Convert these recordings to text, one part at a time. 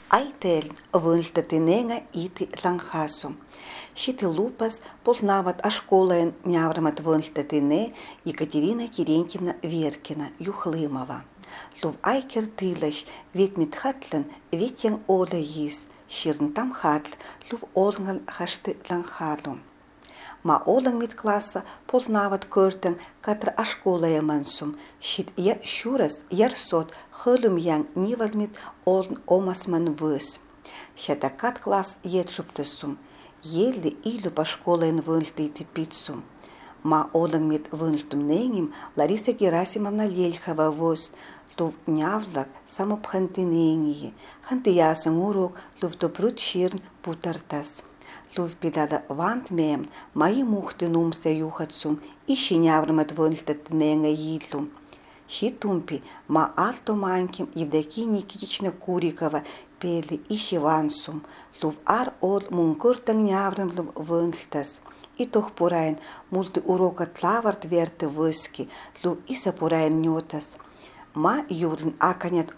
Aitel вынльтатыненга ити ланхасу. Щиты лупас познават о школе няврамат вынльтатыне Екатерина Терентьевна Веркина, Юхлымова. Лув айкер тылаш ветмит хатлан ветян ода ис, щирн там хатл, лув олнгал хашты ланхалу. Ма олан мит класса познават кыртан катра о школе мансум, щит я щурас ярсот хылым ян нивалмит олн омасман выс. Щатакат класс етшуптесум, еле илю по школе вынльтыйты пиццум. Ма олан мит вынльтум неним Лариса Герасимовна Лельхова вос, лув нявлак самопхантыненье, хантыясын урок лув добрут щирн путартас. Лув пидада вант мем, мои мухты нумся юхатсум, ищи няврамат вынльтатыненга yitlum. Щи тумпи, ма алто маньким Евдокия Никитична Курикова пели ищи вансум, лув ар ол мункыртан няврам лув вынльтас. И тох пурайн мулты урока тлаварт верты выски, лув иса пурайн нютас. Ма юрн аканят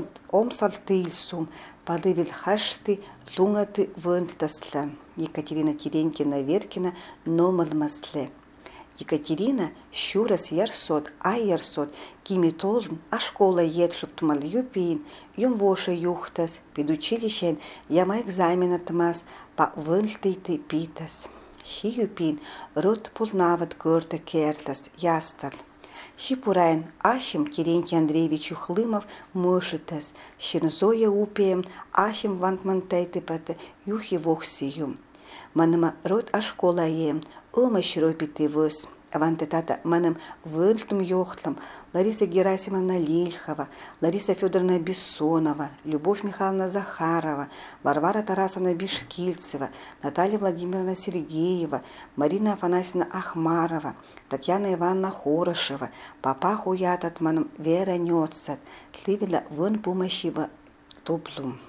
омсалтыльсум, подывил хашты лунгаты вынльтасла. Екатерина Терентьевна Веркина номалмасле. Екатерина щурас ярсот, ярсот, кимитолн, а школа едшуптмал юпин, юм воше юхтас, педучилищен, яма экзаменатмас, па вынльтыйты питас. Щи юпин, рот познават кырта кертас, ястал. Щи пурайн ашим Терентий Андреевич Юхлымов мышитас, щирнзоя упеем, ашим вантмантайты пата юхи вохсиюм. Маныма рот а школа ем, шропиты выс. Авантетата маным вынльтум йохтлам Лариса Герасимовна Лельхова, Лариса Федоровна Бессонова, Любовь Михайловна Захарова, Варвара Тарасовна Бишкильцева, Наталья Владимировна Сергеева, Марина Афанасьевна Ахмарова, Татьяна Ивановна Хорошева, папа хуятат маным Вера Нёцат, тливила вон помощива топлум.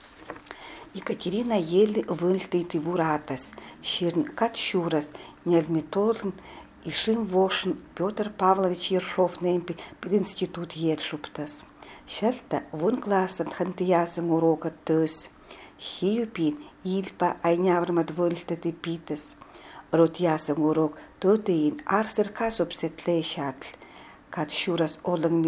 Екатерина еле вынльтыйты вуратас, щирн кат щурас, нельмитолн, Ишим вошен Петр Павлович Ершов немпи пединститут едшуптас. Шелта вон классом хантиясын урока төс. Хиюпин илпа айняврмат вынльтыты питас. Ротясын урок тотыин арсер касупсетле шатл. Кат щурас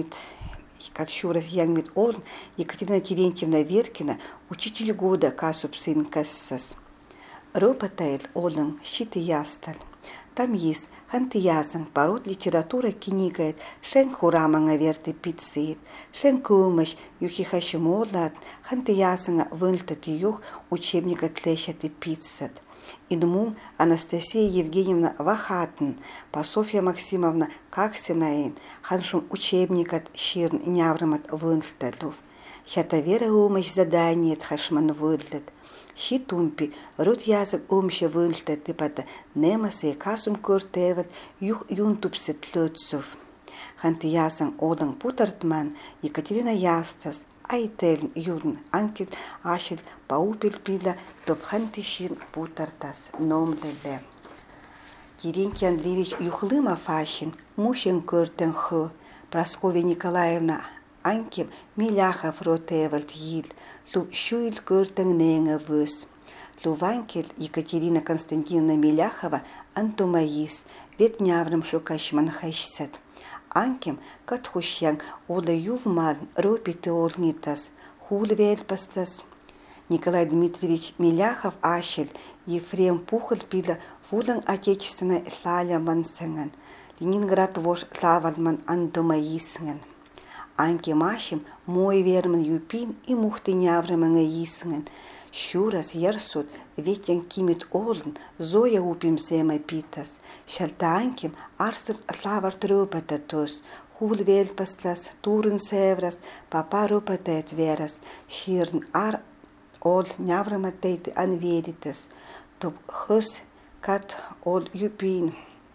янгмит олн Екатерина Терентьевна Веркина учитель года касупсын кассас. Ропатайл олн щиты ястал. Там есть хантиясан пород литература книгает, шен хураманга верты пиццит, шен кумыш юхи хашимолат, хантиясанга вынльтати юх учебника тлещаты пиццат. Инму Анастасия Евгеньевна Вахатн, па Софья Максимовна Каксинаин, ханшум учебникат щирн няврамат вынльтатлув. Щата вера умыш задание тхашман вынльтат. Щи тумпи, рот язык умще вынльтаты пата немасы касум куртеват юх юнтупсет лёцов. Ханты ясан одан путартман Екатерина ястас, айтелн юрн анкет ашил паупил пила топ ханты щин путартас номлеле. Терентий Андреевич Юхлымов ашин мушен куртен хы, Прасковья Николаевна Анким Миляхов ротевальт йил, лу щуил куртен ненга выс. Лу ванкел Екатерина Константиновна Миляхова Антомаис, вет няврам шукашман хайшсат. Анким катхущян ола ювман ропиты олнитас, хулвел пастас. Николай Дмитриевич Миляхов ашель, Ефрем Пухоль пила вулан отечественной слаля мансенган, Ленинград вож славальман Антомаиснган. Анки машим мой верман юпин и мухты няврыманга иснган. Щурас ярсот ветян кимит олн, зоя упим сема питас. Шалта анким арсер славар трёпата тос, хул велпастас, турын севрас, папа ропатет верас, щирн ар ол няврыматейты анверитас. Топ хыс кат ол юпин.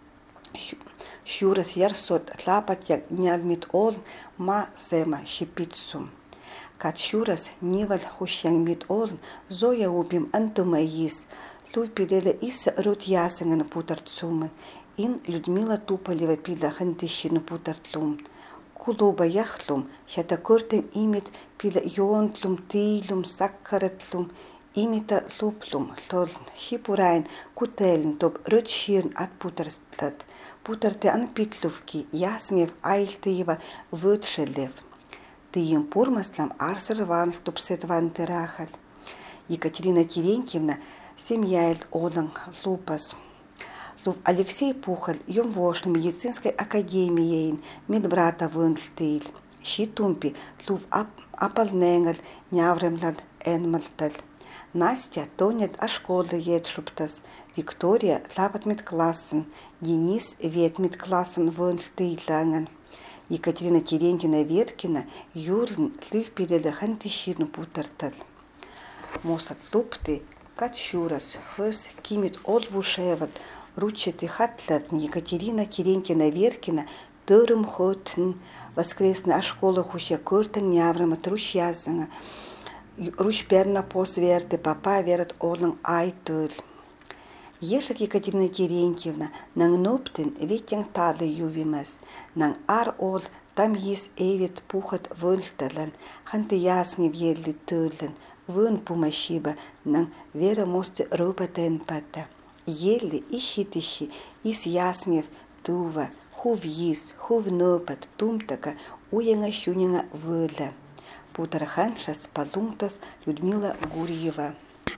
Щурас ярсот тлапатяк нядмит олн ма сема шипитсум. Кат щурас нивал хущангмит олн зоя убим антомаис. Лув пилела иса рот ясанган путарцуман. Ин Людмила Туполева пила хантыщину путартлум. Кулуба яхлум, шата кортен имит пила йонтлум, тилум, саккаратлум, имита луплум, лолн, шипурайн, кутелн, топ рөтширн от путарстат. Путарте ан питлувки, яснев, айлтыева, вötшелев. Тыем пурмаслам арсыр ванл тупсет вантерахал. Екатерина Терентьевна, семья олан лупас. Лув Алексей Пухаль, йом вошл медицинской академией, медбрата вынстиль. Щитумпи, лув апалненгал, нявремлал, энмалтал. Настя тонет а школы едшуптас. Виктория лапат медклассен. Денис вет медклассен вынстиль. Екатерина Терентьевна Веркина, юрлн слив перелехан тищирну путартал. Мосат лупты, кат щурас, фэс, кимит олвушеват, ручеты хатлатн Екатерина Терентьевна Веркина, дырым хотн, воскресна школа хуся кыртын няврама трущязына, руч перна посверты, папа верат олын айтыл. Ешек Екатерина Терентьевна, нang ноптын ветен тады ювимес, нang ар ол там ес эвет пухат выльталан, ханты ясни вьелли тылын, вын пумашиба, нang вера мосты рупатен пата. Ели и щитищи, ис яснев тува, хув ис, хув нопат, тумтака, уянга щунинга выльда. Путарханшас палунтас Людмила Гурьева.